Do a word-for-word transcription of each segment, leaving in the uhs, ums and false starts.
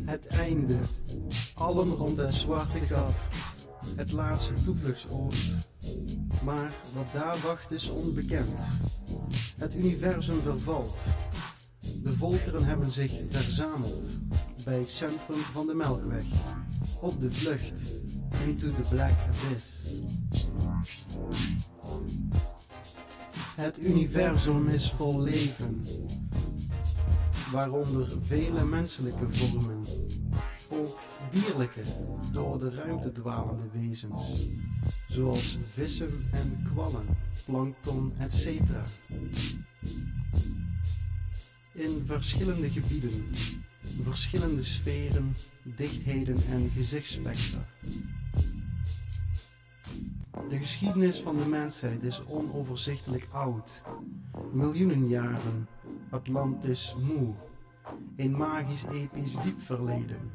Het einde, allen rond het zwarte gat, het laatste toevluchtsoord. Maar wat daar wacht is onbekend. Het universum vervalt. De volkeren hebben zich verzameld bij het centrum van de Melkweg, op de vlucht into the black abyss. Het universum is vol leven, waaronder vele menselijke vormen, ook dierlijke, door de ruimte dwalende wezens, zoals vissen en kwallen, plankton, et cetera. In verschillende gebieden, verschillende sferen, dichtheden en gezichtsspectra. De geschiedenis van de mensheid is onoverzichtelijk oud. Miljoenen jaren, Atlantis moe, een magisch episch diep verleden.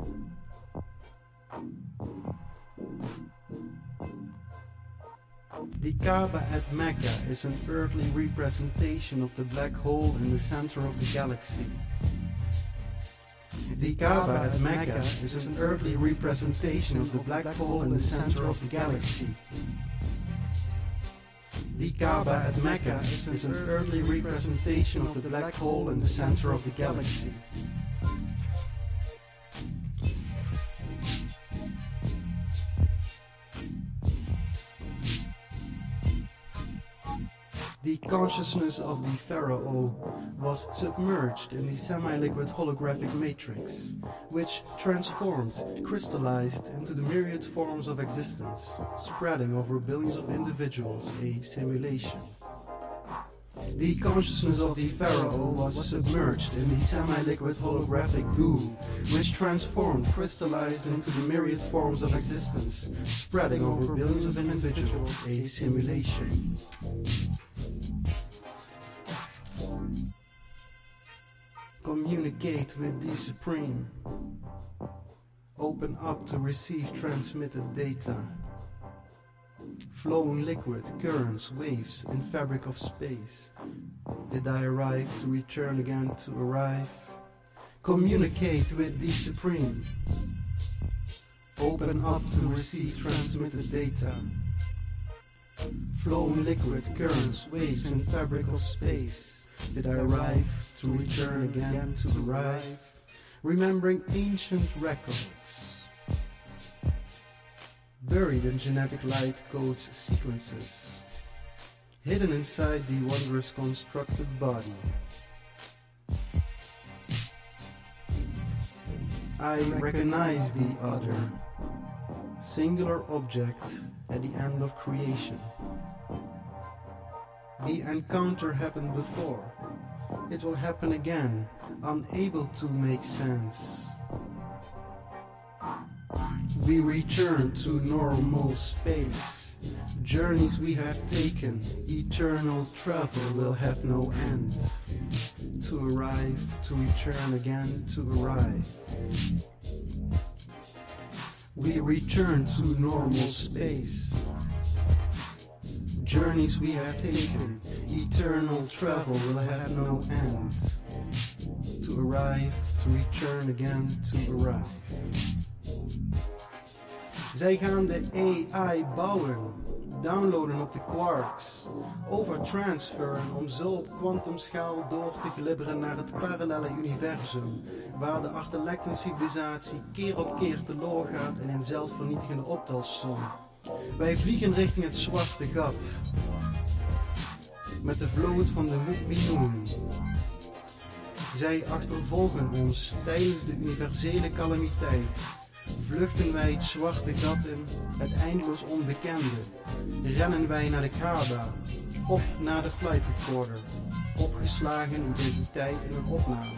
The Kaaba at Mecca is an earthly representation of the black hole in the center of the galaxy. The Kaaba at Mecca is an earthly representation of the black hole in the center of the galaxy. The Kaaba at Mecca is an earthly representation of the black hole in the center of the galaxy. The consciousness of the pharaoh was submerged in the semi-liquid holographic matrix, which transformed, crystallized into the myriad forms of existence, spreading over billions of individuals, a simulation. The consciousness of the pharaoh was submerged in the semi-liquid holographic goo, which transformed, crystallized into the myriad forms of existence, spreading over billions of individuals, a simulation. Communicate with the Supreme. Open up to receive transmitted data. Flowing liquid, currents, waves in fabric of space. Did I arrive to return again to arrive? Communicate with the Supreme. Open up to receive transmitted data. Flowing liquid, currents, waves in fabric of space. Did I arrive to return again to arrive? Remembering ancient records, buried in genetic light codes sequences, hidden inside the wondrous constructed body. I recognize the other, singular object at the end of creation. The encounter happened before. It will happen again, unable to make sense. We return to normal space. Journeys we have taken, eternal travel will have no end. To arrive, to return again, to arrive. We return to normal space. Journeys we have taken, eternal travel will have no end. To arrive, to return again, to arrive. Zij gaan de A I bouwen, downloaden op de quarks, overtransferen om zo op kwantumschaal door te glibberen naar het parallelle universum, waar de Artelecten-civilisatie keer op keer teloor gaat in een zelfvernietigende optelsom. Wij vliegen richting het zwarte gat, met de vloot van de Mukminoon. Zij achtervolgen ons tijdens de universele calamiteit. Vluchten wij het zwarte gat in, het eindeloos onbekende. Rennen wij naar de Kaaba, op naar de flight recorder. Opgeslagen identiteit in een opname.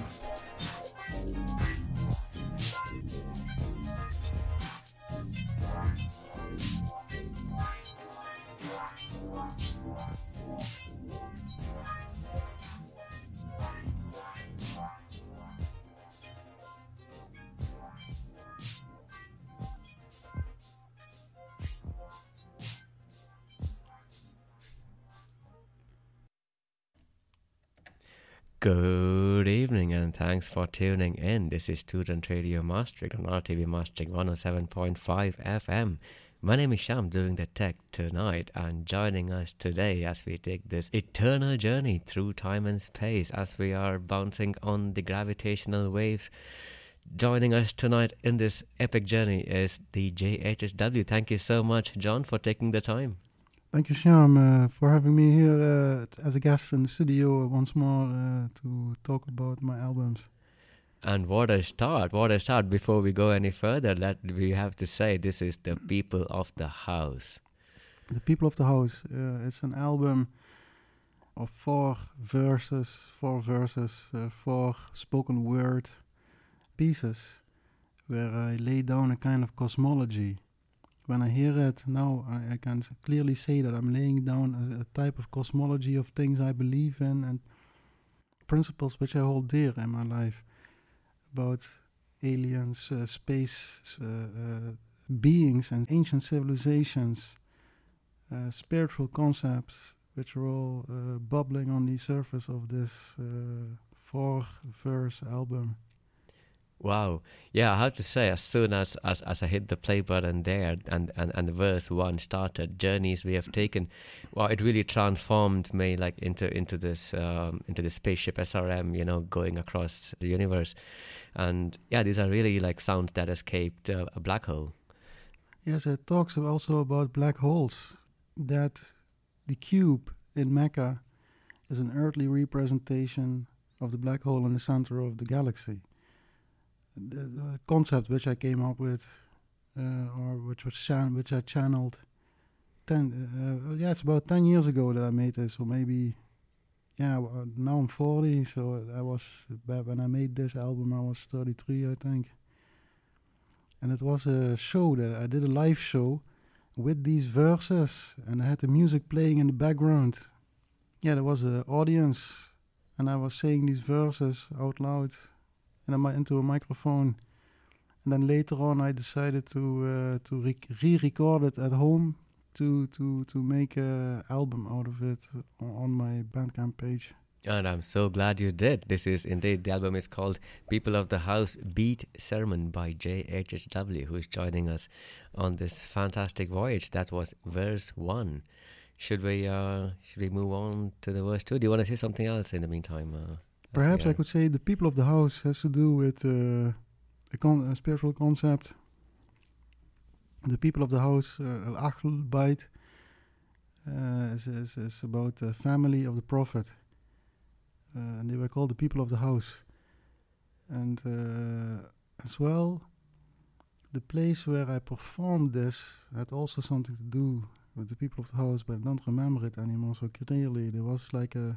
Good Good evening and thanks for tuning in. This is Student Radio Maastricht on R T V Maastricht one oh seven point five F M. My name is Sham, doing the tech tonight, and joining us today as we take this eternal journey through time and space as we are bouncing on the gravitational waves. Joining us tonight in this epic journey is the J H H W. Thank you so much, John, for taking the time. Thank you, Sham, uh, for having me here uh, as a guest in the studio once more uh, to talk about my albums. And what a start, what a start. Before we go any further, that we have to say this is the People of the House. The People of the House. Uh, it's an album of four verses, four verses, uh, four spoken word pieces where I lay down a kind of cosmology. When I hear it now, I, I can clearly say that I'm laying down a, a type of cosmology of things I believe in and principles which I hold dear in my life about aliens, uh, space, uh, uh, beings and ancient civilizations, uh, spiritual concepts which are all uh, bubbling on the surface of this uh, four-verse album. Wow. Yeah, I have to say, as soon as, as, as I hit the play button there and, and, and verse one started, Journeys We Have Taken, well, it really transformed me like into into this um, into this spaceship S R M, you know, going across the universe. And yeah, these are really like sounds that escaped uh, a black hole. Yes, it talks also about black holes, that the cube in Mecca is an earthly representation of the black hole in the center of the galaxy. The, the concept which I came up with, uh, or which was chan- which I channeled, ten uh, yeah, it's about ten years ago that I made this, or maybe, yeah. Uh, now I'm forty, so I was back when I made this album. I was thirty-three, I think, and it was a show that I did a live show with these verses, and I had the music playing in the background. Yeah, there was an audience, and I was saying these verses out loud. And I'm into a microphone, and then later on I decided to uh, to re- re-record it at home to to to make an album out of it on my Bandcamp page. And I'm so glad you did. This is indeed, the album is called People of the House Beat Sermon by J H H W, who is joining us on this fantastic voyage. That was verse one. Should we uh, should we move on to the verse two? Do you want to say something else in the meantime? Uh, Perhaps I could say the People of the House has to do with uh, a, con- a spiritual concept. The People of the House, uh, Al-Ahl Bait, uh, is, is, is about the family of the Prophet. Uh, and they were called the People of the House. And uh, as well, the place where I performed this had also something to do with the People of the House, but I don't remember it anymore so clearly. There was like a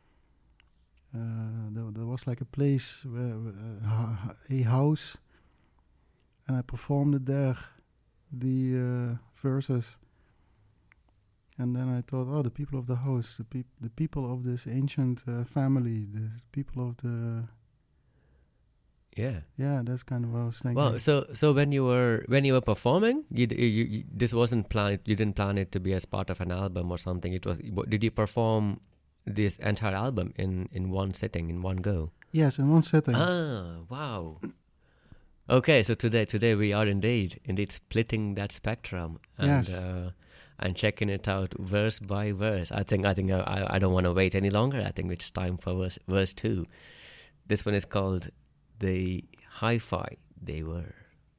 Uh, there, there was like a place, where, uh, a house, and I performed it there, the uh, verses. And then I thought, oh, the people of the house, the, peop- the people of this ancient uh, family, the people of the... Yeah, yeah, that's kind of what I was thinking. Well, so so when you were when you were performing, you, you, you this wasn't planned. You didn't plan it to be as part of an album or something. It was. Did you perform this entire album in, in one sitting, in one go? Yes, in one sitting. Ah, wow. Okay, so today today we are indeed indeed splitting that spectrum and yes. uh, and checking it out verse by verse. I think I think I I don't want to wait any longer. I think it's time for verse verse two. This one is called The Hi-Fi They Were.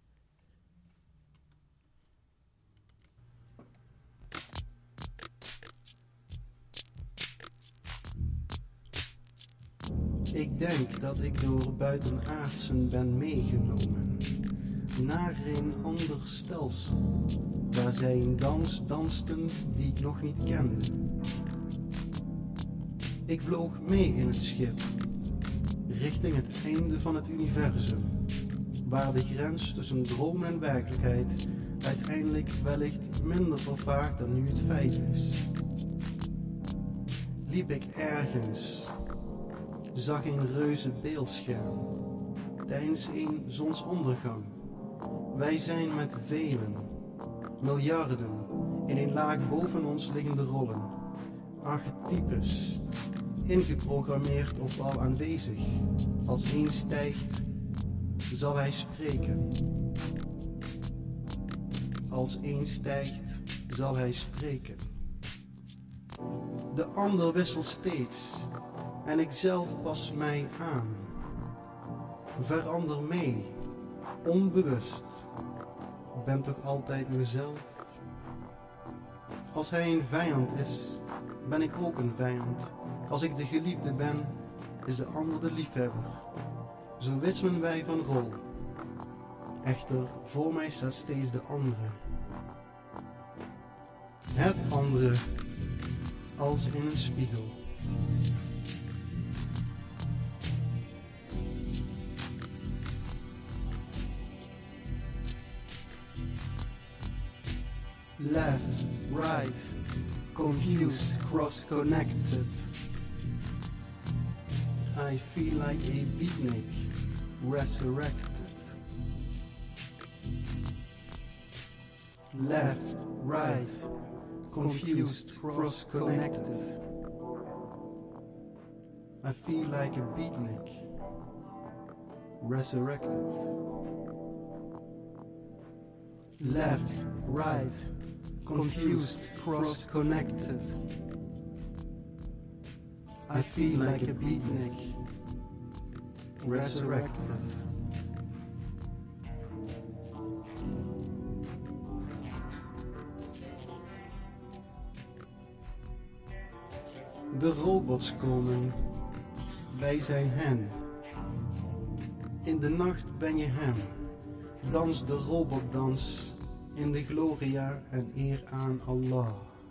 Ik denk dat ik door buitenaardsen ben meegenomen naar een ander stelsel, waar zij een dans dansten die ik nog niet kende. Ik vloog mee in het schip, richting het einde van het universum, waar de grens tussen droom en werkelijkheid uiteindelijk wellicht minder vervaagt dan nu het feit is. Liep ik ergens, zag een reuze beeldscherm, tijdens een zonsondergang. Wij zijn met velen, miljarden, in een laag boven ons liggende rollen, archetypes, ingeprogrammeerd of al aanwezig. Als één stijgt, zal hij spreken. Als één stijgt, zal hij spreken. De ander wisselt steeds en ik zelf pas mij aan. Verander mee, onbewust, ben toch altijd mezelf. Als hij een vijand is, ben ik ook een vijand. Als ik de geliefde ben, is de ander de liefhebber. Zo wisselen wij van rol. Echter, voor mij staat steeds de andere. Het andere, als in een spiegel. Left, right, confused, cross-connected. I feel like a beatnik, resurrected. Left, right, confused, cross-connected. I feel like a beatnik, resurrected. Left, right, confused, cross-connected. I feel like a beatnik, resurrected. De robots komen, wij zijn hen. In de nacht ben je hem. Dans de robotdans in de gloria en eer aan Allah.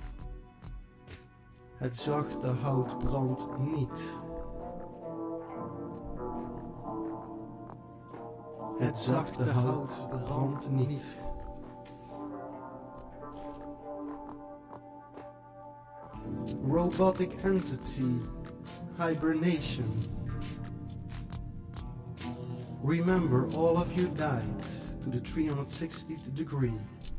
Het zachte hout brandt niet. Het zachte hout brandt niet. Robotic entity, hibernation. Remember, all of you died to the three hundred sixtieth degree.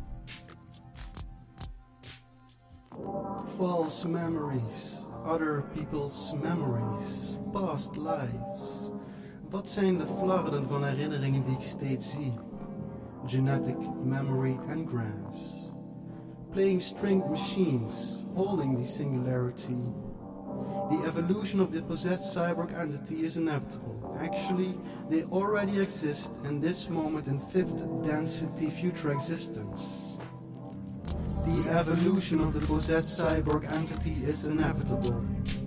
False memories, other people's memories, past lives. Wat zijn de flarden van herinneringen die ik steeds zie? Genetic memory engrams. Playing stringed machines, holding the singularity. The evolution of the possessed cyborg entity is inevitable. Actually, they already exist in this moment in fifth density future existence. The evolution of the possessed cyborg entity is inevitable.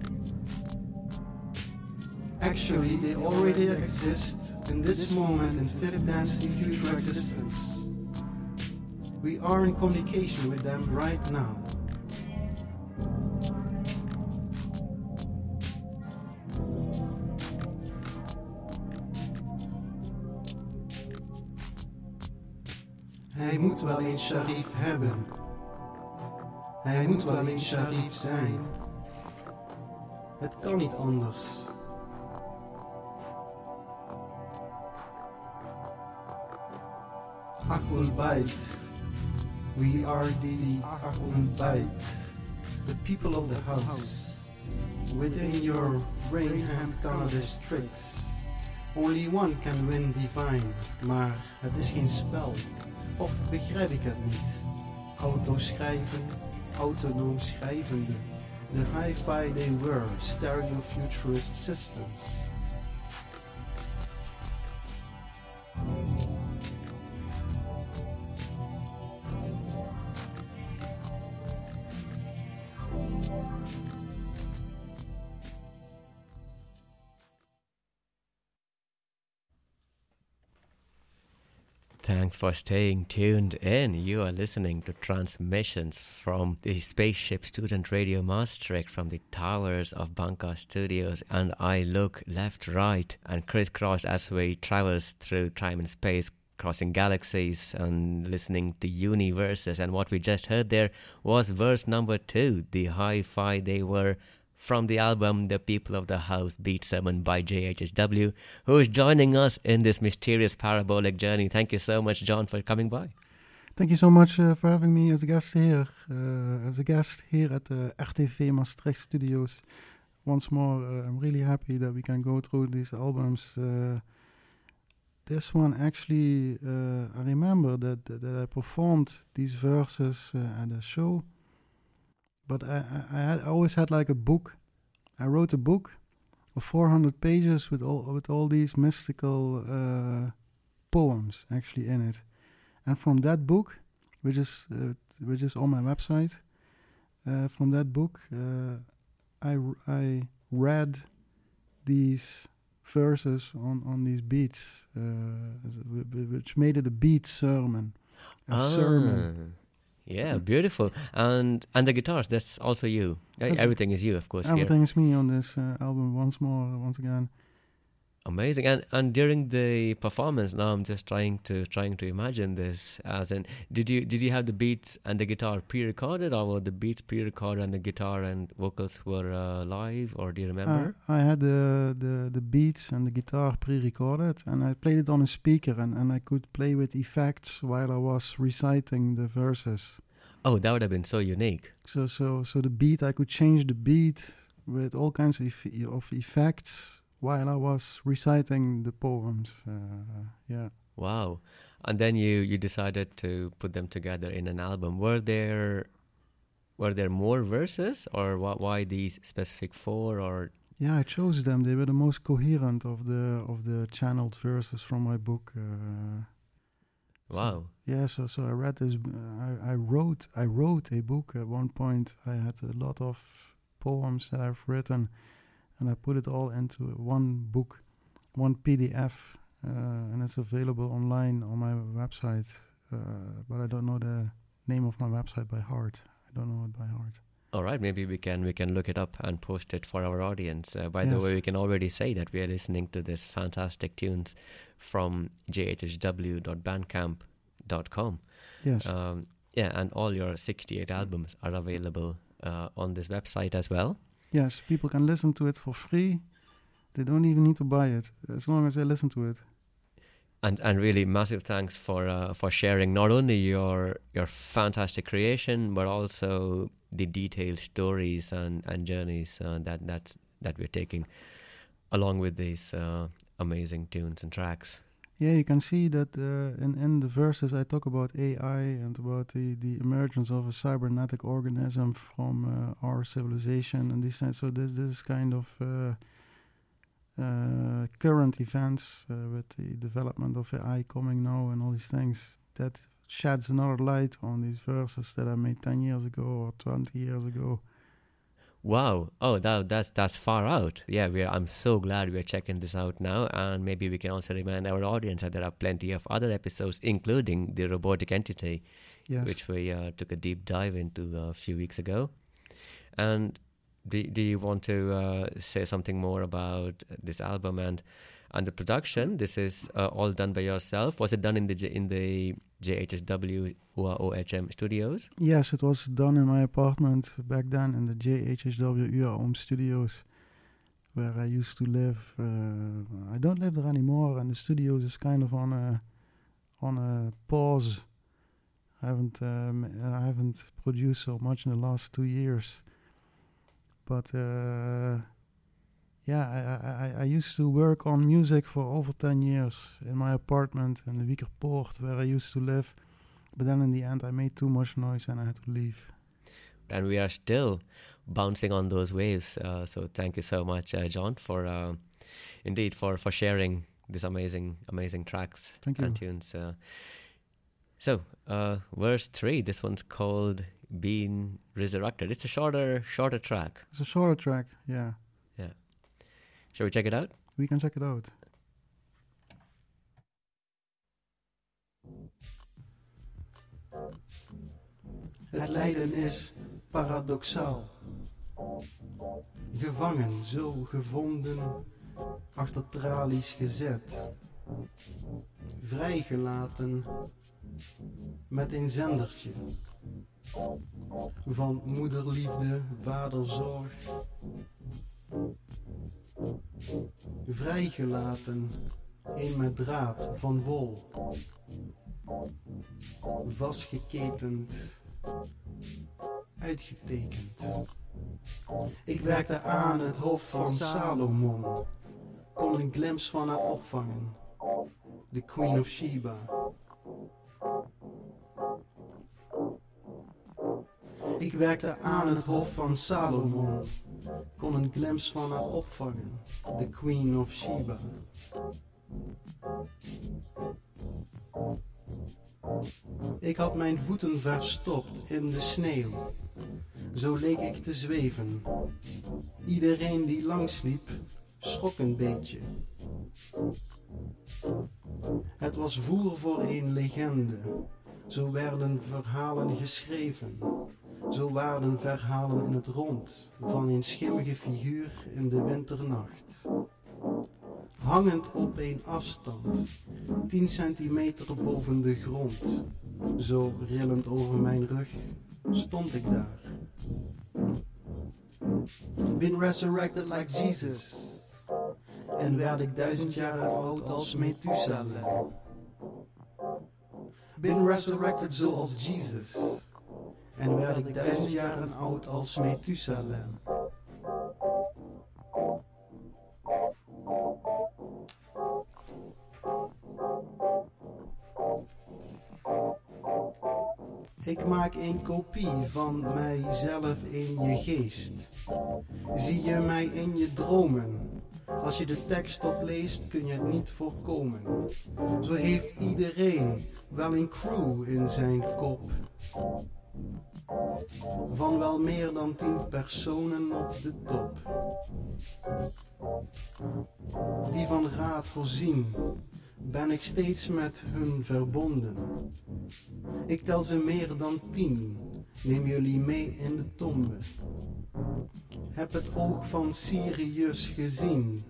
Actually, they already exist in this moment in fifth density future existence. We are in communication with them right now. Hij moet wel een Sharif hebben. Hij moet wel een Sharif zijn. Het kan niet anders. Ahlul Bayt. We are the Ahlul Bayt, the people of the house. Within your brain-hand cannabis tricks. Only one can win divine, maar het is geen spel. Of begrijp ik het niet? Auto schrijven, autonoom schrijvende. The hi-fi they were, stereo-futurist systems. Thanks for staying tuned in. You are listening to transmissions from the Spaceship Student Radio Maastricht from the towers of Banca Studios, and I look left, right, and crisscross as we travels through time and space, crossing galaxies and listening to universes. And what we just heard there was verse number two, the hi-fi they were, from the album The People of the House Beat Sermon by J H H W, who is joining us in this mysterious parabolic journey. Thank you so much, John, for coming by. Thank you so much uh, for having me as a guest here, uh, as a guest here at the R T V Maastricht Studios once more, uh, I'm really happy that we can go through these albums. Uh, this one actually, uh, I remember that, that that I performed these verses uh, at a show, but I, I, I, had, I always had like a book. I wrote a book of four hundred pages with all with all these mystical uh, poems actually in it, and from that book, which is uh, which is on my website, uh, from that book, uh, I r- I read these verses on on these beats, uh, w- w- which made it a beat sermon, a ah. sermon. Yeah, beautiful. And and the guitars, that's also you. That's Everything is you, of course. Everything here. is me on this uh, album once more, once again. Amazing. And and during the performance, now I'm just trying to trying to imagine this. As in, did you did you have the beats and the guitar pre-recorded, or were the beats pre-recorded and the guitar and vocals were uh, live, or do you remember? Uh, I had the, the the beats and the guitar pre-recorded, and I played it on a speaker, and, and I could play with effects while I was reciting the verses. Oh, that would have been so unique. So so so the beat, I could change the beat with all kinds of eff- of effects while I was reciting the poems. Uh, yeah. Wow. And then you, you decided to put them together in an album. Were there were there more verses, or wh- why these specific four? Or Yeah, I chose them. They were the most coherent of the of the channeled verses from my book. Uh, wow. So, yeah, so so I read this. Uh, I I wrote I wrote a book at one point. I had a lot of poems that I've written, and I put it all into one book, one P D F, uh, and it's available online on my website. Uh, but I don't know the name of my website by heart. I don't know it by heart. All right, maybe we can we can look it up and post it for our audience. Uh, by the Yes. way, we can already say that we are listening to this fantastic tunes from j h h w dot bandcamp dot com. Yes. Um, yeah, and all your sixty-eight albums are available uh, on this website as well. Yes, people can listen to it for free. They don't even need to buy it, as long as they listen to it. And and really massive thanks for uh, for sharing not only your your fantastic creation, but also the detailed stories and, and journeys uh, that that that we're taking along with these uh, amazing tunes and tracks. Yeah, you can see that uh, in, in the verses I talk about A I and about the, the emergence of a cybernetic organism from uh, our civilization and this. So this this is kind of uh, uh, current events uh, with the development of A I coming now and all these things that sheds another light on these verses that I made ten years ago or twenty years ago. Wow! Oh, that that's that's far out. Yeah, we are, I'm so glad we are checking this out now, and maybe we can also remind our audience that there are plenty of other episodes, including the robotic entity, Yes. which we uh, took a deep dive into a few weeks ago. And do do you want to uh, say something more about this album and and the production? This is uh, all done by yourself. Was it done in the J- in the J H S W O H M studios? Yes, it was done in my apartment back then in the J H H W U A O M studios, where I used to live. Uh, I don't live there anymore, and the studios is kind of on a on a pause. I haven't um, I haven't produced so much in the last two years, but uh, yeah, I, I I used to work on music for over ten years in my apartment in the Wiekerpoort, where I used to live. But then in the end, I made too much noise and I had to leave. And we are still bouncing on those waves. Uh, so thank you so much, uh, John, for uh, indeed for, for sharing these amazing, amazing tracks Thank you. and tunes. Uh, so uh, verse three, this one's called "Being Resurrected." It's a shorter, shorter track. It's a shorter track, yeah. Yeah. Shall we check it out? We can check it out. Het lijden is paradoxaal. Gevangen, zo gevonden, achter tralies gezet. Vrijgelaten met een zendertje. Van moederliefde, vaderzorg. Vrijgelaten, een met draad van wol. Vastgeketend, uitgetekend. Ik werkte aan het hof van Salomon, kon een glimp van haar opvangen, de Queen of Sheba. Ik werkte aan het hof van Salomon, kon een glimp van haar opvangen, de Queen of Sheba. Ik had mijn voeten verstopt in de sneeuw, zo leek ik te zweven. Iedereen die langsliep, schrok een beetje. Het was voer voor een legende, zo werden verhalen geschreven. Zo waren verhalen in het rond van een schimmige figuur in de winternacht. Hangend op een afstand, tien centimeter boven de grond, zo rillend over mijn rug, stond ik daar. Been resurrected like Jesus, en werd ik duizend jaren oud als Methusalem. Been resurrected zoals Jesus, en werd ik duizend jaren oud als Methusalem. Ik maak een kopie van mijzelf in je geest. Zie je mij in je dromen? Als je de tekst opleest kun je het niet voorkomen. Zo heeft iedereen wel een crew in zijn kop. Van wel meer dan tien personen op de top. Die van raad voorzien, ben ik steeds met hun verbonden. Ik tel ze meer dan tien, neem jullie mee in de tombe. Heb het oog van Sirius gezien.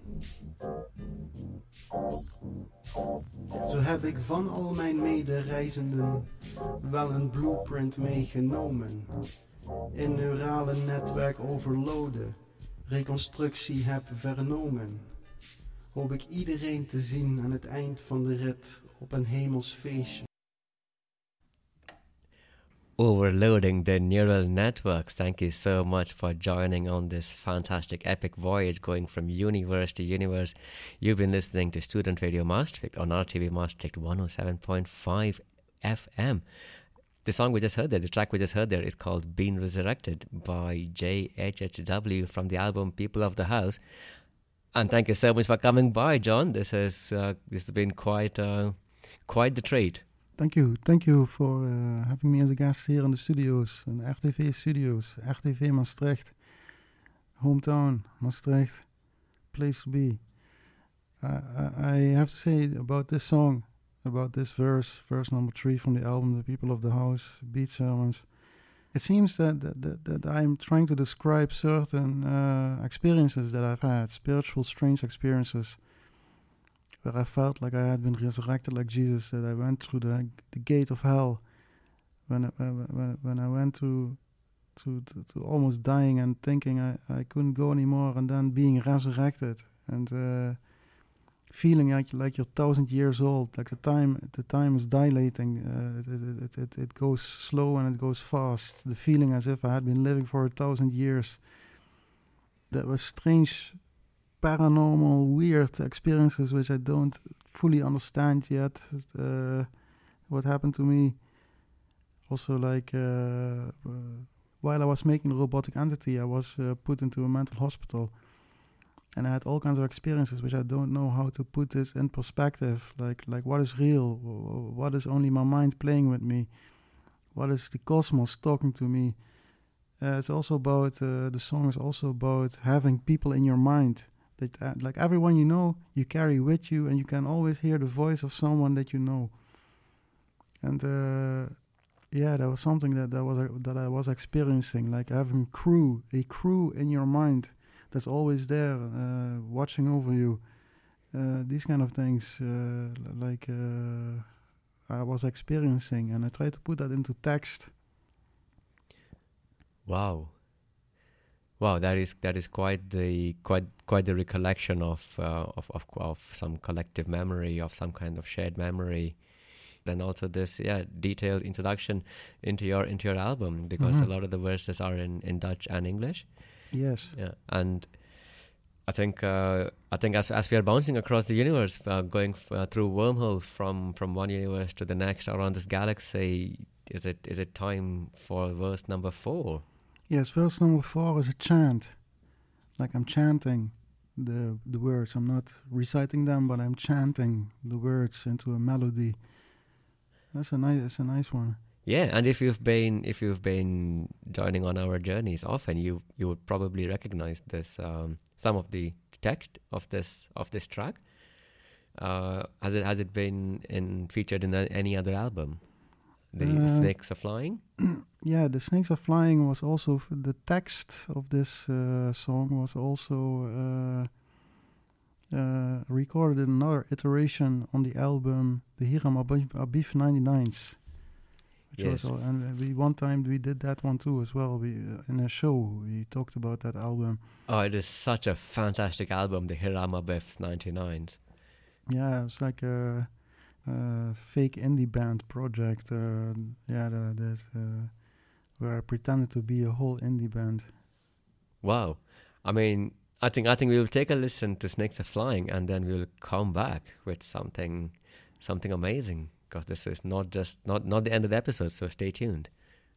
Zo heb ik van al mijn medereizenden wel een blueprint meegenomen. In neurale netwerk overloaden, reconstructie heb vernomen. Hoop ik iedereen te zien aan het eind van de rit op een hemels feestje. Overloading the neural networks. Thank you so much for joining on this fantastic epic voyage going from universe to universe. You've been listening to Student Radio Maastricht on R T V Maastricht one oh seven point five F M. The song we just heard there, the track we just heard there is called Been Resurrected by J H H W from the album People of the House. And thank you so much for coming by, John. This has uh, this has been quite uh, quite the treat. Thank you. Thank you for uh, having me as a guest here in the studios, in R T V Studios, R T V Maastricht, hometown, Maastricht, place to be. Uh, I, I have to say about this song, about this verse, verse number three from the album, The People of the House, Beat Sermons. It seems that, that, that, that I'm trying to describe certain uh, experiences that I've had, spiritual, strange experiences, where I felt like I had been resurrected like Jesus, that I went through the the gate of hell, when I, when, when I went to, to to to almost dying and thinking I, I couldn't go anymore, and then being resurrected and uh, feeling like like you're thousand years old, like the time the time is dilating, uh, it, it it it goes slow and it goes fast. The feeling as if I had been living for a thousand years. That was strange, paranormal, weird experiences which I don't fully understand yet. Uh, what happened to me. Also, like uh, uh, while I was making the robotic entity, I was uh, put into a mental hospital, and I had all kinds of experiences which I don't know how to put this in perspective. Like, like what is real? What is only my mind playing with me? What is the cosmos talking to me? Uh, it's also about uh, the song is also about having people in your mind. That uh, like everyone you know, you carry with you, and you can always hear the voice of someone that you know. And uh, yeah, that was something that that was uh, that I was experiencing, like having crew, a crew in your mind that's always there, uh, watching over you. Uh, these kind of things, uh, like uh, I was experiencing, and I tried to put that into text. Wow. Wow, that is that is quite the quite quite the recollection of uh, of of of some collective memory, of some kind of shared memory, and also this yeah detailed introduction into your into your album, because mm-hmm. a lot of the verses are in, in Dutch and English. Yes. Yeah, and I think uh, I think as as we are bouncing across the universe, uh, going f- uh, through wormhole from from one universe to the next around this galaxy, is it is it time for verse number four? Yes, verse number four is a chant. Like I'm chanting the the words. I'm not reciting them, but I'm chanting the words into a melody. That's a nice. That's a nice one. Yeah, and if you've been if you've been joining on our journeys often, you you would probably recognize this um, some of the text of this of this track. Uh, has it has it been in featured in a, any other album? The Uh, Snakes Are Flying. Yeah, the Snakes Are Flying was also f- the text of this uh, song was also uh, uh, recorded in another iteration on the album the Hiram Abif, Abif ninety-nines. Which Yes. was al- and we one time we did that one too as well. We uh, in a show we talked about that album. Oh, it is such a fantastic album, the Hiram Abif's ninety-nines. Yeah, it's like a, a fake indie band project. Uh, yeah, the, there's uh, where I pretended to be a whole indie band. Wow. I mean, I think I think we will take a listen to Snakes Are Flying, and then we'll come back with something something amazing, because this is not just not not the end of the episode, so stay tuned.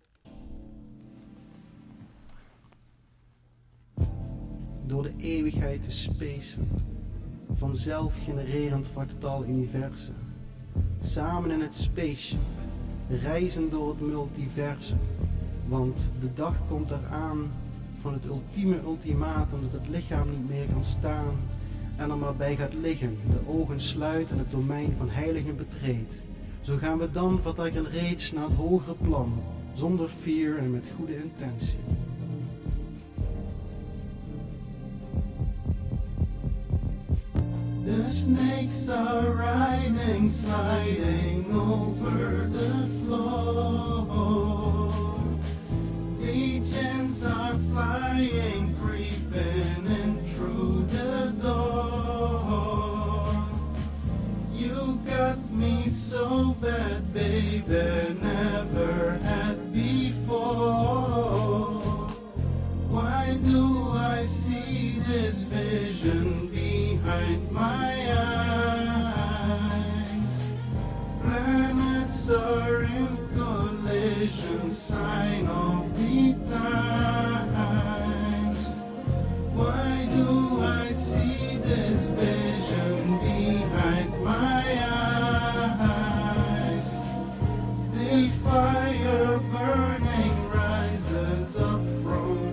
Door de eeuwigheid te spacen, van zelfgenererend fractaal universum. Samen in het spaceship, reizen door het multiversum. Want de dag komt eraan van het ultieme ultimatum dat het lichaam niet meer kan staan en er maar bij gaat liggen, de ogen sluit en het domein van heiligen betreedt. Zo gaan we dan vertrekken reeds naar het hogere plan, zonder fear en met goede intentie. The snakes are riding, sliding over the floor. The gents are flying, creeping in through the door. You got me so bad, baby, never had before. Why do I see this vision behind my eyes? Planets are in collision, sign of the times. Why do I see this vision behind my eyes? The fire burning rises up from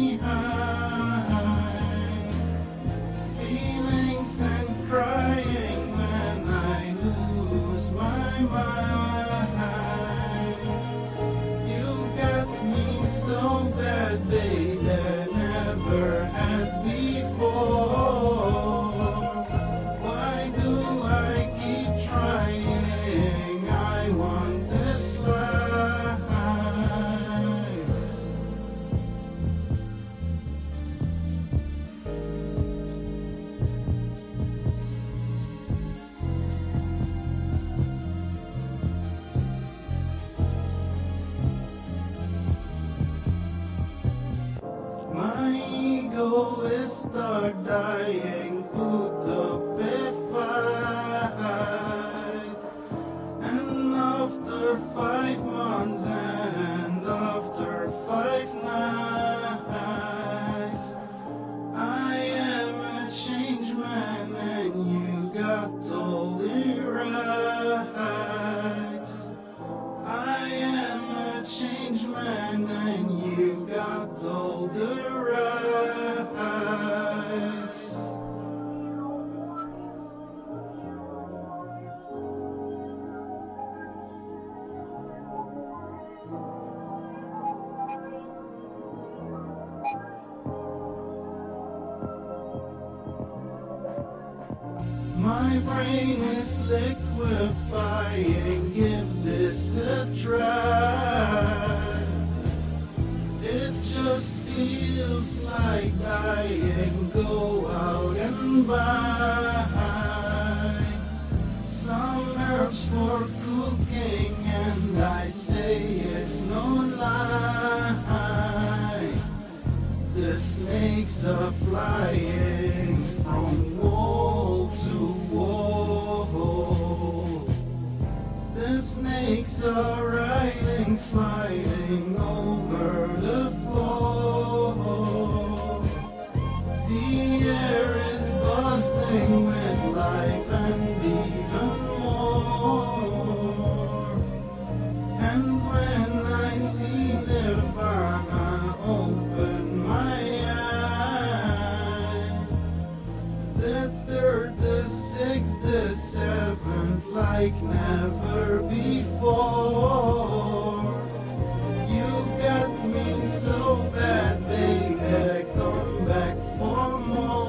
behind. Feelings and crying when I lose my mind. You got me so bad, baby, never had before. Why do I keep trying? I want this life. My ego is start dying, put up a fight. And after five months and after five nights, I am a changed man and you got all the rights. I am a changed man and you got all the rights. My brain is liquefying, give this a try. It just feels like dying, go out and buy some herbs for cooking, and I say it's no lie. The snake are flying from wall to wall. The snakes are riding, sliding over the floor. The air is buzzing with life and even more. And when I see Nirvana open my eye, the third, the sixth, the seventh, like never before. You got me so bad, baby, come back for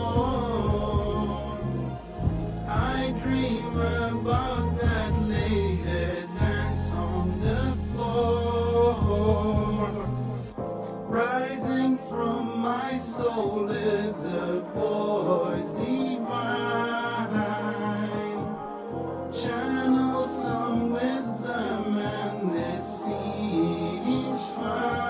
more. I dream about that lady dance on the floor. Rising from my soul is a voice divine. Channel some wisdom and it seems fine.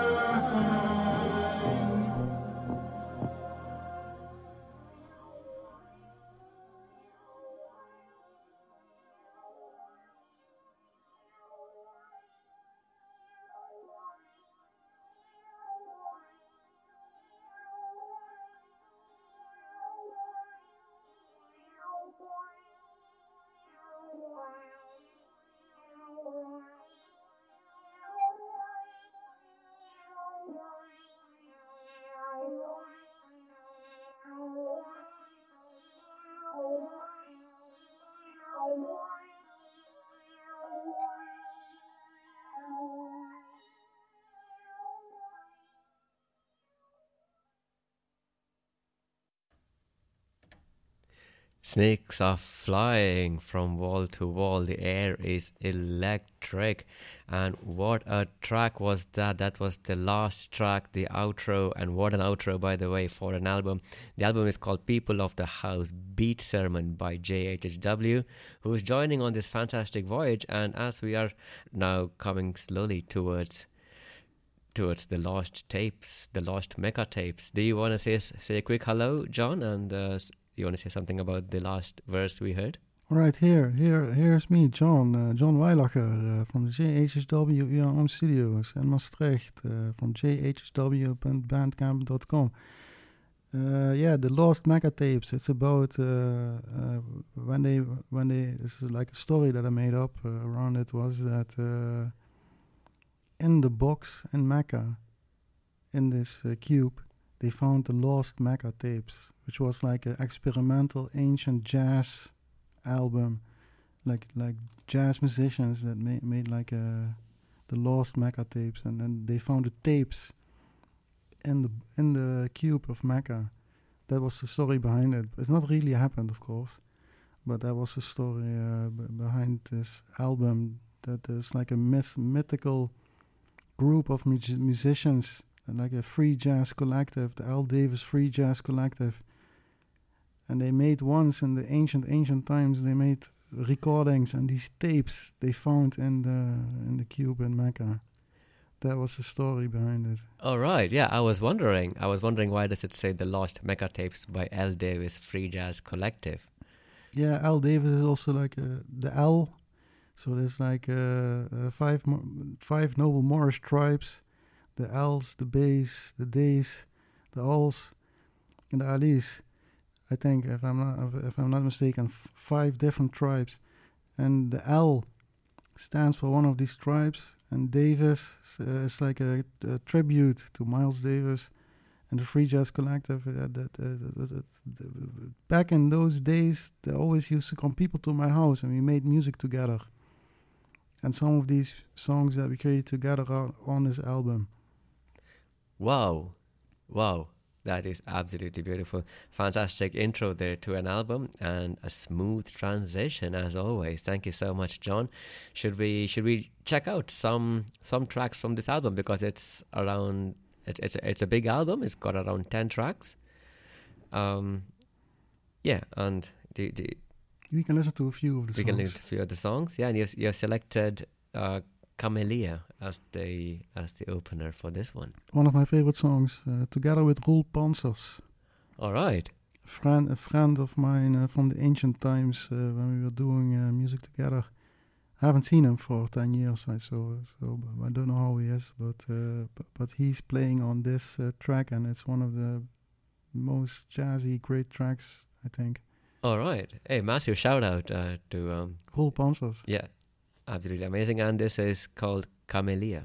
Snakes are flying from wall to wall. The air is electric. And what a track was that. That was the last track, the outro. And what an outro, by the way, for an album. The album is called People of the House, Beat Sermon by J H H W, who is joining on this fantastic voyage. And as we are now coming slowly towards towards the lost tapes, the lost Mecca tapes, do you want to say, say a quick hello, John? And uh, you want to say something about the last verse we heard? All right, here, here, here's me, John, uh, John Weilacher uh, from the J H H W U R M Studios in Maastricht, uh, from j h h w dot bandcamp dot com. Uh, yeah, the Lost Mecca tapes. It's about uh, uh, when they, when they. This is like a story that I made up uh, around it. Was that uh, in the box in Mecca, in this uh, cube, they found the Lost Mecca tapes, which was like an experimental ancient jazz album, like like jazz musicians that made made like a the Lost Mecca tapes, and then they found the tapes in the in the cube of Mecca. That was the story behind it. It's not really happened, of course, but that was the story uh, b- behind this album. That there's like a myth- mythical group of mu- musicians, like a free jazz collective, the Al Davis Free Jazz Collective. And they made once in the ancient, ancient times, they made recordings and these tapes they found in the in the cube in Mecca. That was the story behind it. All right, yeah, I was wondering. I was wondering why does it say the Lost Mecca tapes by Al Davis Free Jazz Collective? Yeah, Al Davis is also like uh, the L. So there's like uh, uh, five mo- five noble Moorish tribes: the L's, the Bays, the Days, the Al's, and the Ali's. I think, if I'm not if, if I'm not mistaken, f- five different tribes, and the L stands for one of these tribes, and Davis uh, is like a, a tribute to Miles Davis and the Free Jazz Collective. Uh, that, uh, that, that, that, back in those days, there always used to come people to my house, and we made music together. And some of these songs that we created together are on this album. Wow, wow. That is absolutely beautiful. Fantastic intro there to an album and a smooth transition as always. Thank you so much, John. Should we should we check out some some tracks from this album, because it's around it's it's a, it's a big album. It's got around ten tracks. Um, yeah, and do, do we can listen to a few of the we songs. can listen to a few of the songs. Yeah, and you've you've selected uh, Camellia as the as the opener for this one. One of my favorite songs, uh, together with Roel Pansers. All right. Friend, a friend of mine uh, from the ancient times uh, when we were doing uh, music together. I haven't seen him for ten years, I so so but I don't know how he is, but uh, but, but he's playing on this uh, track, and it's one of the most jazzy, great tracks, I think. All right. Hey, massive shout out uh, to um, Roel Panzers. Yeah, absolutely amazing. And this is called Camellia.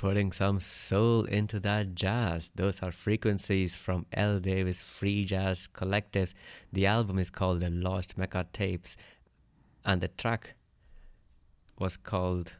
putting some soul into that jazz. Those are frequencies from L. Davis Free Jazz Collectives. The album is called The Lost Mecca Tapes, and the track was called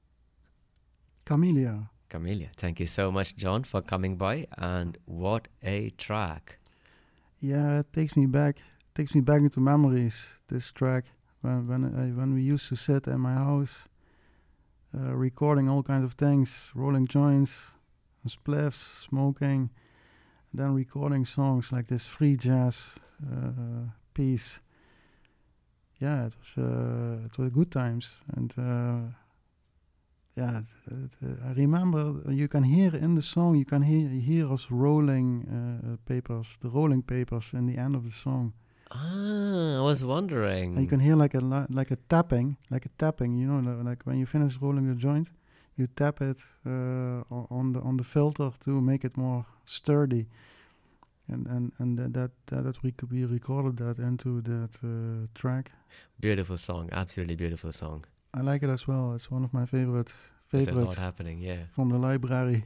Camellia. Camellia. Thank you so much, John, for coming by, and what a track. Yeah, it takes me back takes me back into memories, this track, when when I, when we used to sit in my house uh, recording all kinds of things, rolling joints, spliffs, smoking, then recording songs like this free jazz uh, piece. Yeah, it was uh, it was good times, and uh, yeah, it, it, uh, I remember you can hear in the song, you can hear hear us rolling uh, papers, the rolling papers in the end of the song. Ah, I was wondering. And you can hear like a li- like a tapping, like a tapping. You know, li- like when you finish rolling the joint, you tap it uh, o- on the on the filter to make it more sturdy, and and and th- that that, that we could we recorded that into that uh, track. Beautiful song, absolutely beautiful song. I like it as well. It's one of my favorite There's a lot favorites happening, yeah. from the library.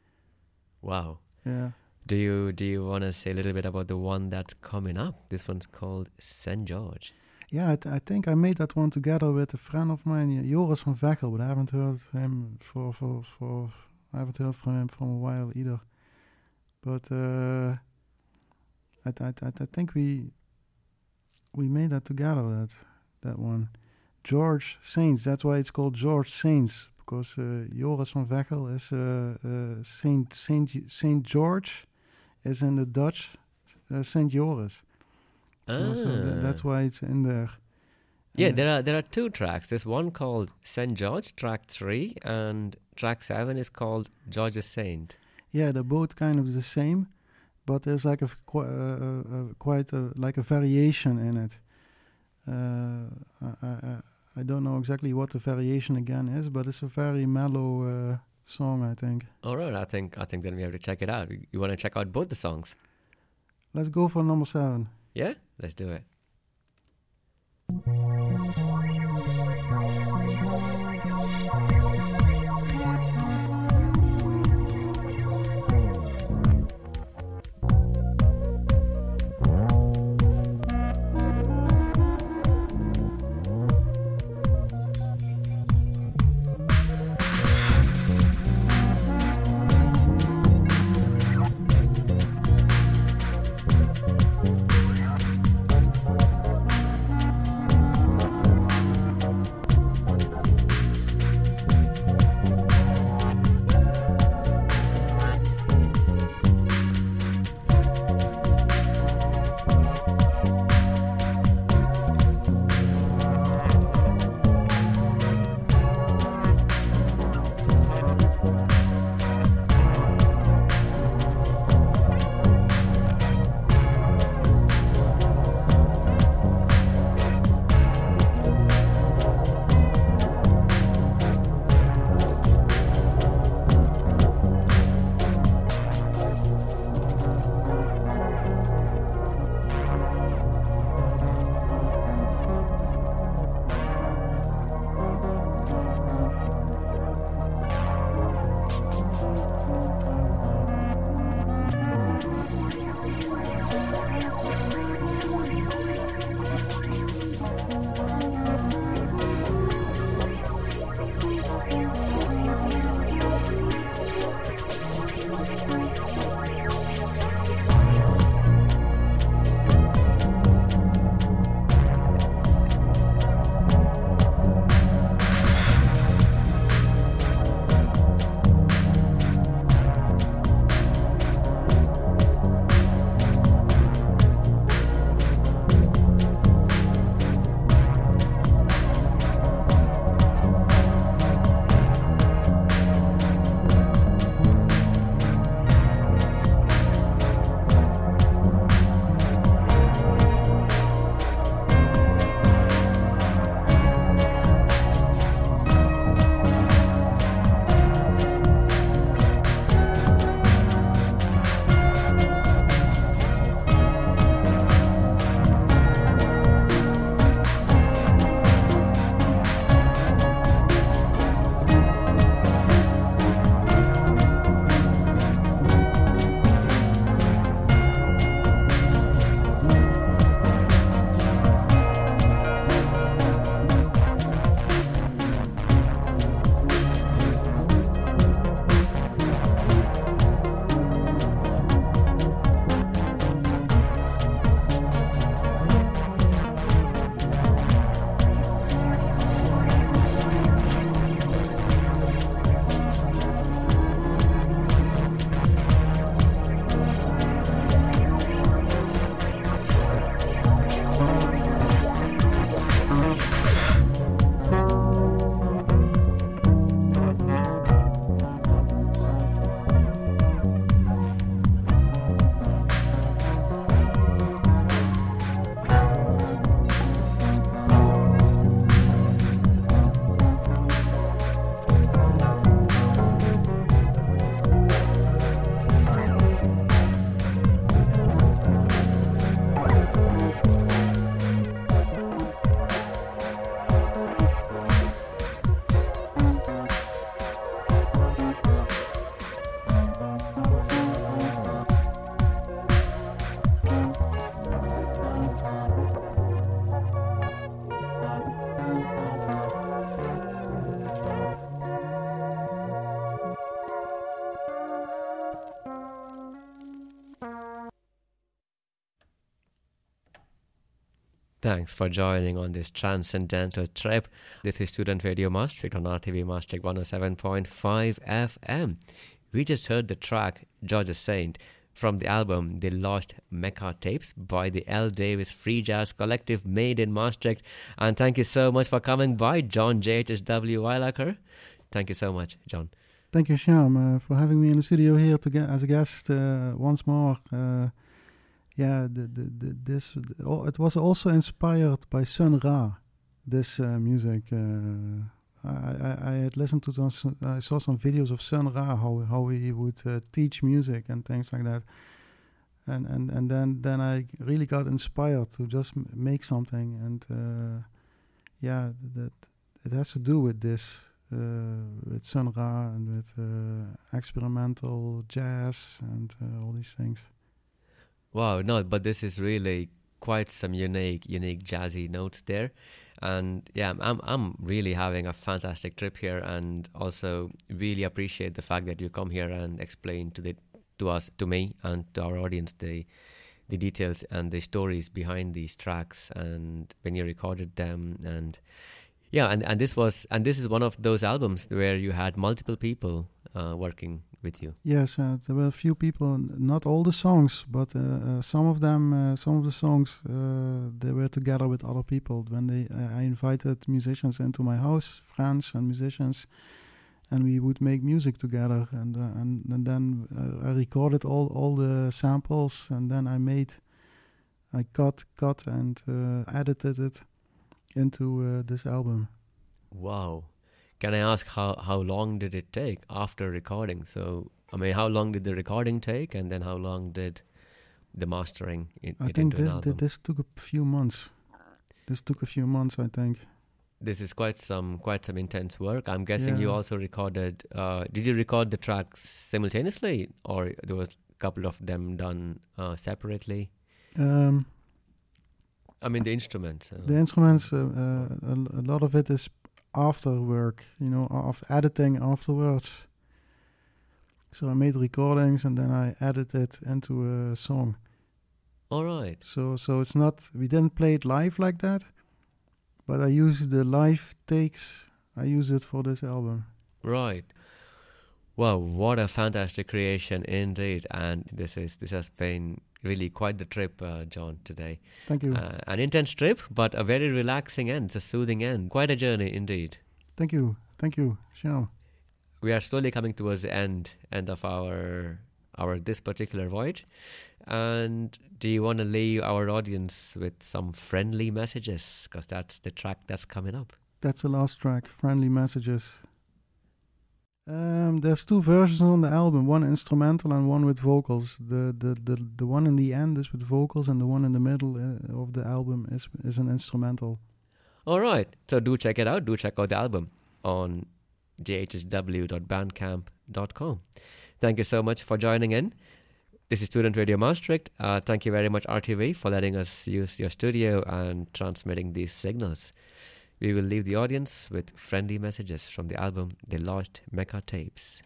Wow. Yeah. Do you do you want to say a little bit about the one that's coming up? This one's called Saint George. Yeah, I, th- I think I made that one together with a friend of mine, Joris van Vechel, but I haven't heard him for for for I haven't heard from him for a while either. But uh, I, th- I, th- I think we we made that together. That that one, George Saints. That's why it's called George Saints, because uh, Joris van Vechel is uh, uh, Saint Saint Saint George. Is in the Dutch uh, Saint Joris, so, ah. so th- that's why it's in there. Yeah, Uh, there are there are two tracks. There's one called Saint George, track three, and track seven is called George's Saint. Yeah, they're both kind of the same, but there's like a f- qu- uh, uh, uh, quite a, like a variation in it. Uh, I, I I don't know exactly what the variation again is, but it's a very mellow uh, song, I think. All right, I think I think then we have to check it out. You, you want to check out both the songs? Let's go for number seven. Yeah, let's do it. Thank Thanks for joining on this transcendental trip. This is Student Radio Maastricht on R T V Maastricht one oh seven point five F M. We just heard the track Georgia Saint from the album The Lost Mecca Tapes by the L. Davis Free Jazz Collective, made in Maastricht. And thank you so much for coming by, John J H W Weilacher. Thank you so much, John. Thank you, Sham, uh, for having me in the studio here to get as a guest uh, once more. Uh, yeah, the, the, the, this oh, it was also inspired by Sun Ra. This uh, music, uh, I, I, I had listened to some, I saw some videos of Sun Ra, how how he would uh, teach music and things like that, and and and then then I really got inspired to just m- make something, and uh, yeah, that it has to do with this. Uh, with Sun Ra and with uh, experimental jazz and uh, all these things. Wow, no, but this is really quite some unique, unique jazzy notes there, and yeah, I'm I'm really having a fantastic trip here, and also really appreciate the fact that you come here and explain to the to us, to me, and to our audience the the details and the stories behind these tracks and when you recorded them. And yeah, and, and this was and this is one of those albums where you had multiple people uh, working with you. Yes, uh, there were a few people, n- not all the songs, but uh, uh, some of them, uh, some of the songs, uh, they were together with other people. When they, uh, I invited musicians into my house, friends and musicians, and we would make music together. And uh, and, and then uh, I recorded all, all the samples, and then I made, I cut, cut, and uh, edited it into uh, this album. Wow. Can I ask how, how long did it take after recording? So, I mean, how long did the recording take, and then how long did the mastering it, I it think into this an album? th- this took a few months. This took a few months, I think. This is quite some quite some intense work. I'm guessing you Yeah. also recorded. Uh, did you record the tracks simultaneously, or there were a couple of them done uh, separately? Um, I mean, the instruments. Uh, the instruments, uh, uh, a, a lot of it is after work, you know, of editing afterwards. So I made recordings and then I edited into a song. all right. So so it's not, we didn't play it live like that, but I used the live takes. I use it for this album. Right. Wow, what a fantastic creation indeed. And this is this has been really quite the trip, uh, John, today. Thank you. Uh, an intense trip, but a very relaxing end. It's a soothing end. Quite a journey indeed. Thank you. Thank you, Sean. We are slowly coming towards the end end of our our this particular voyage. And do you want to leave our audience with some friendly messages? Because that's the track that's coming up. That's the last track, Friendly Messages. Um, there's two versions on the album, one instrumental and one with vocals. The the, the, the one in the end is with vocals, and the one in the middle uh, of the album is is an instrumental. All right. So do check it out. Do check out the album on j h s w dot bandcamp dot com. Thank you so much for joining in. This is Student Radio Maastricht. Uh, thank you very much, R T V, for letting us use your studio and transmitting these signals. We will leave the audience with friendly messages from the album The Lost Mecca Tapes.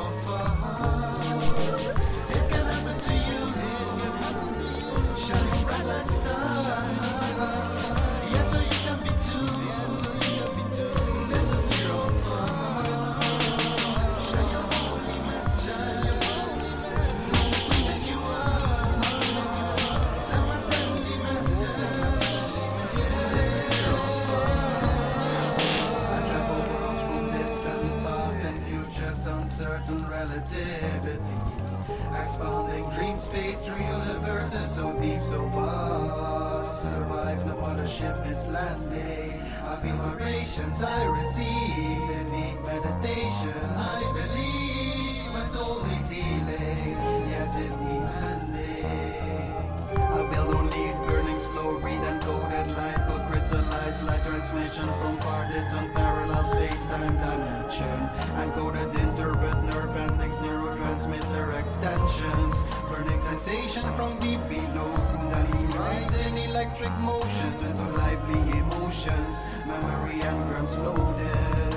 Shining relativity. Expounding dream space through universes so deep, so vast. Survive the mothership is landing. I feel vibrations I receive in deep meditation. I believe my soul needs healing. Yes, it needs mending. I build on leaves, burning slow, read encoded light code crystallized light transmission from far distant parallel space-time dimension. Encoded interbit nerve endings, neurotransmitter extensions. Burning sensation from deep below. Kundalini rise in electric motions into lively emotions. Memory engrams loaded.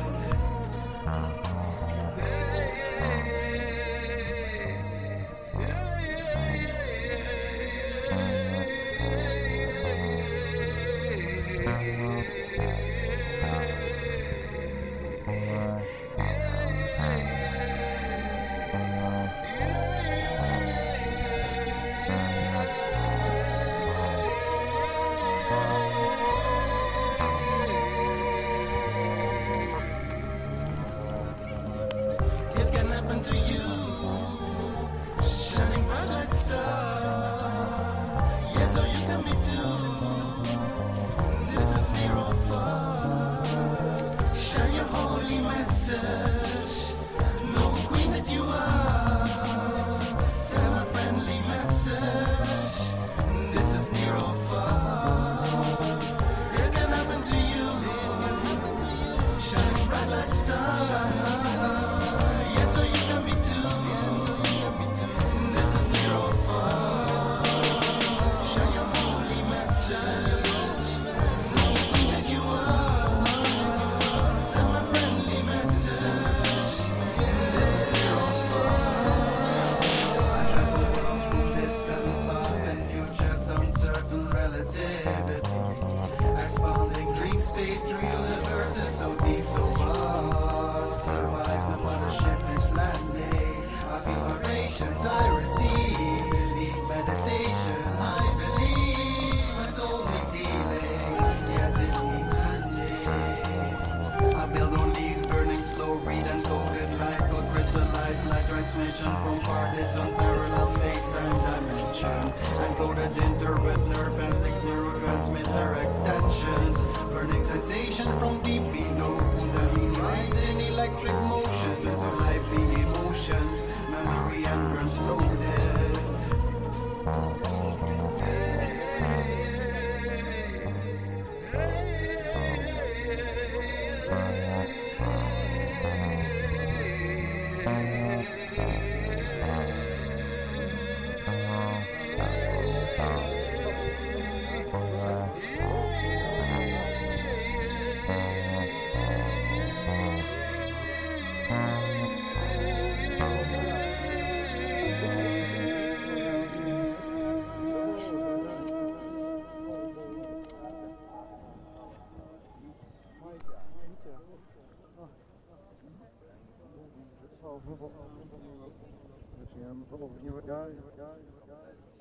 From far distant parallel space-time dimension. Encoded interbit nerve endings, neurotransmitter extensions. Burning sensation from deep below. Kundalini rise in electric motions into lively emotions. Memory engrams loaded. Ja,